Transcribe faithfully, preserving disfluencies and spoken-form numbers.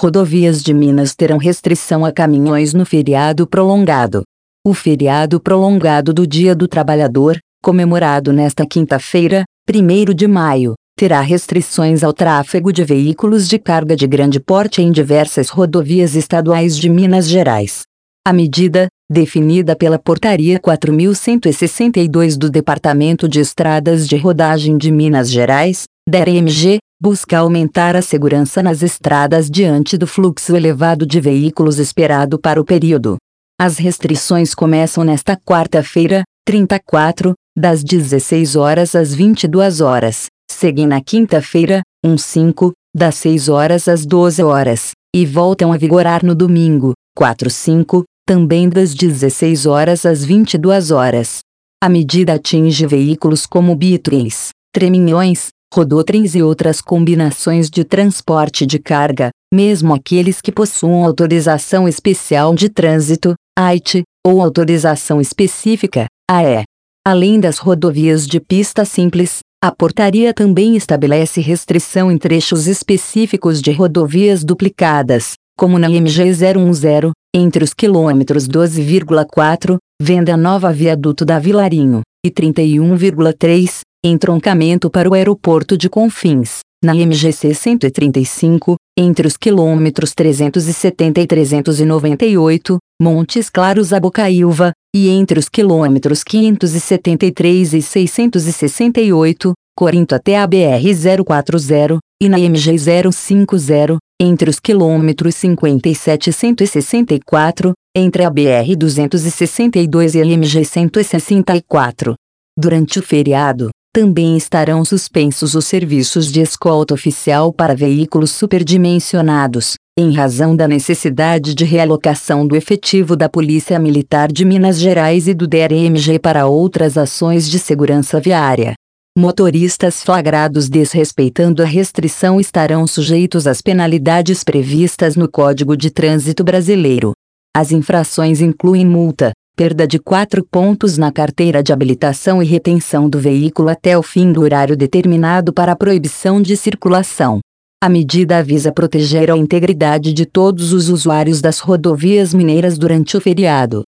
Rodovias de Minas terão restrição a caminhões no feriado prolongado. O feriado prolongado do Dia do Trabalhador, comemorado nesta quinta-feira, primeiro de maio, terá restrições ao tráfego de veículos de carga de grande porte em diversas rodovias estaduais de Minas Gerais. A medida, definida pela Portaria quatro mil cento e sessenta e dois do Departamento de Estradas de Rodagem de Minas Gerais, D E R M G, busca aumentar a segurança nas estradas diante do fluxo elevado de veículos esperado para o período. As restrições começam nesta quarta-feira, trinta e quatro, das dezesseis horas às vinte e duas horas, seguem na quinta-feira, um cinco, das seis horas às doze horas, e voltam a vigorar no domingo, quatro cinco, também das dezesseis horas às vinte e duas horas. A medida atinge veículos como bitrens, treminhões, rodotrens e outras combinações de transporte de carga, mesmo aqueles que possuam autorização especial de trânsito, A I T, ou autorização específica, A E. Além das rodovias de pista simples, a portaria também estabelece restrição em trechos específicos de rodovias duplicadas, como na M G zero um zero, entre os quilômetros doze vírgula quatro, Venda Nova Viaduto da Vilarinho, e trinta e um vírgula três, entroncamento para o aeroporto de Confins, na M G C cento e trinta e cinco, entre os quilômetros trezentos e setenta e trezentos e noventa e oito, Montes Claros a Bocaiúva, e entre os quilômetros quinhentos e setenta e três e seiscentos e sessenta e oito, Corinto até a B R zero quatro zero, e na M G zero cinco zero, entre os quilômetros cinquenta e sete e cento e sessenta e quatro, entre a B R duzentos e sessenta e dois e a M G cento e sessenta e quatro. Durante o feriado, também estarão suspensos os serviços de escolta oficial para veículos superdimensionados, em razão da necessidade de realocação do efetivo da Polícia Militar de Minas Gerais e do D E R M G para outras ações de segurança viária. Motoristas flagrados desrespeitando a restrição estarão sujeitos às penalidades previstas no Código de Trânsito Brasileiro. As infrações incluem multa, perda de quatro pontos na carteira de habilitação e retenção do veículo até o fim do horário determinado para a proibição de circulação. A medida visa proteger a integridade de todos os usuários das rodovias mineiras durante o feriado.